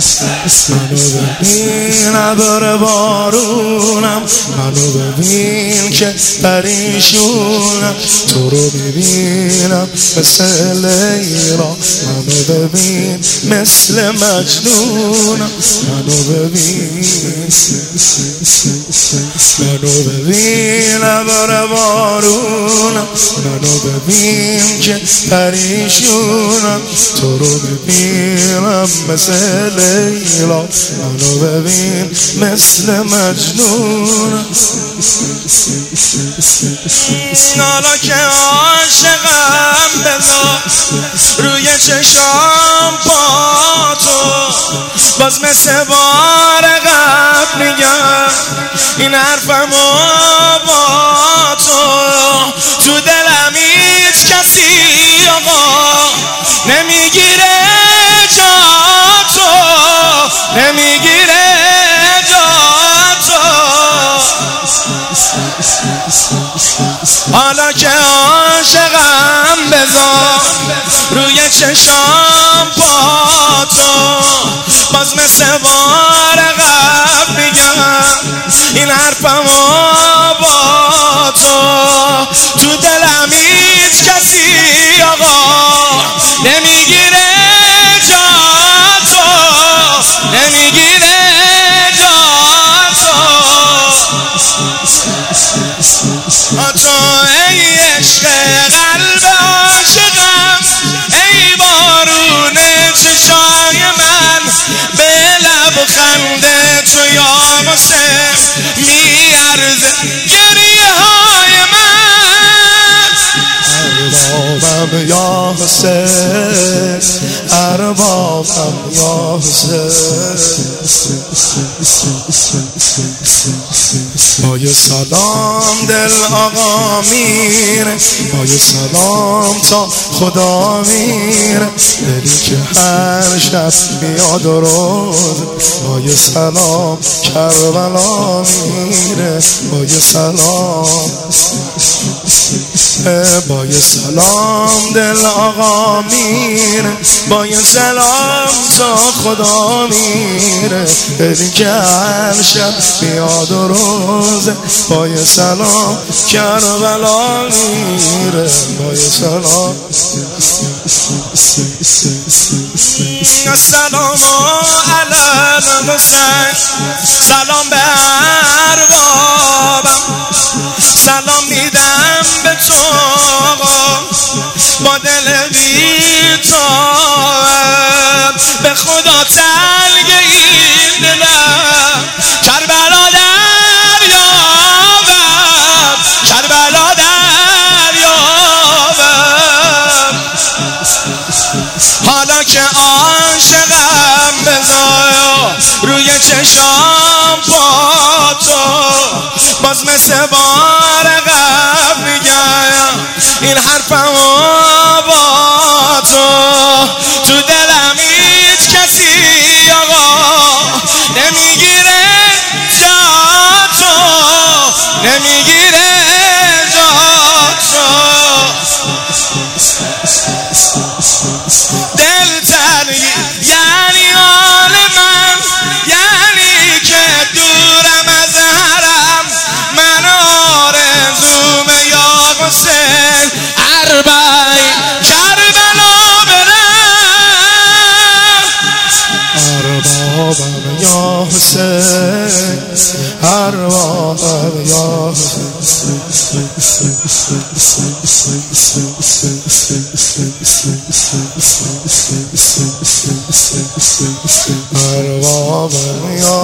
منو ببین ابر بارونم، منو ببین که پریشونم، تو رو ببینم مثل لیلا، منو ببین مثل مجنونم، منو ببین، منو ببین ابر بارونم، منو ببین که پریشونم، تو رو ببینم مثل لیلا، منو ببین مثل مجنونم. حالا که عاشقم بذار روی چشام با تو، باز مثل بار قبل میگم این حرفمو با تو دلم هیچ کسی آقا نمیگیره جا تو، نمیگیره جا تو. حالا که عاشقم بذار روی چشام با تو، باز مثل بار قبل میگم این حرفمو با تو دلم هیچ کسی آقا نمیگیره جا تو، نمیگیره جا تو ای عشق قلب عاشقم، ای بارون چشای من، به لبخند تو یا حسین میارزه گریه های من. اربابم یا حسین، اربابم یا حسین، با یه سلام دل آقا میره، با یه سلام تا خدا میره، دلی که هر شب میاد و روز، با یه سلام کربلا میره، با یه سلام، با یه سلام دل آقا میره، با یه سلام تا خدا میره، دلی که هر شب میاد و روزه، با یه سلام کربلا میره، با یه سلام. السلام علی الحسین، سلام به اربابم، سلام میدم به تو با دل بی‌تاب، به خدا تنگ این دلم، کربلا دریابم، کربلا دریابم. حالا که عاشقم بذار روی چشام با تو، باز مثل بار قبل میگم این حرفمو با تو دلم هیچ کسی آقا نمیگیره جا تو، نمیگیره جا تو. دل تنگی یعنی حال من، یعنی که دورم از حرم، من آرزوم یا حسین اربعی کربلا برم. اربابم یا حسین، اربابم یا اربابم یا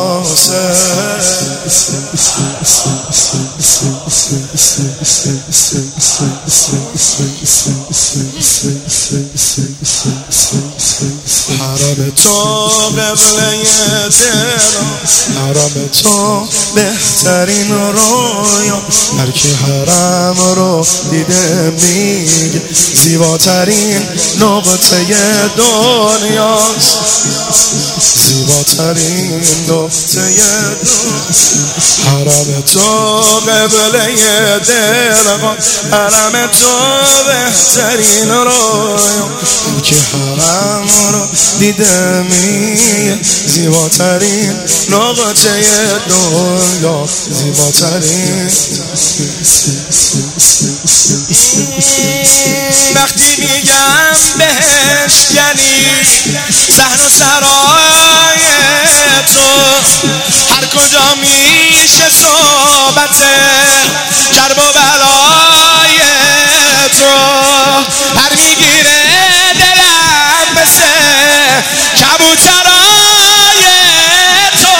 حرم تو قبله دلم، حرم تو بهترین رویا، هر کی حرم رو دیده میگه زیباترین نقطه دنیاست، زیباترین نقطه حرم تو قبله دلقان، حرم تو بهترین رویا، که حرم رو دیده میه زیباترین نقطه دنیا، زیباترین. وقتی میگم بهشکنی صحن و سرای تو، هر کجا میشه صحبت کرب و بلای تو، پر میگیره دلم مثل کبوترای تو.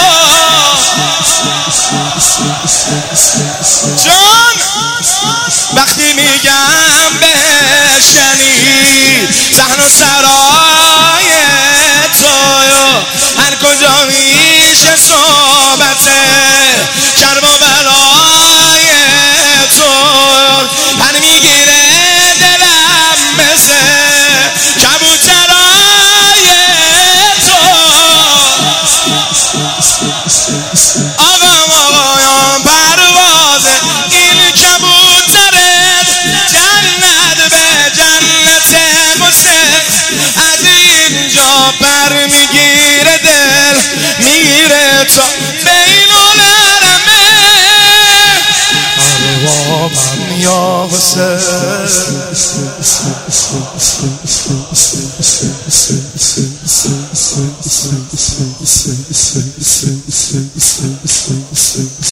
جان وقتی میگم بشکنی صحن و سرای تو، هر کجا میشه صحبت کرب و بلای تو، پر میگیره دلم مثل کبوترای تو. آقایان پرواز این کبوترت جنت به جنت قصه، از اینجا پر میگیره دل میره تا بین العالمه. پروابم یا حسین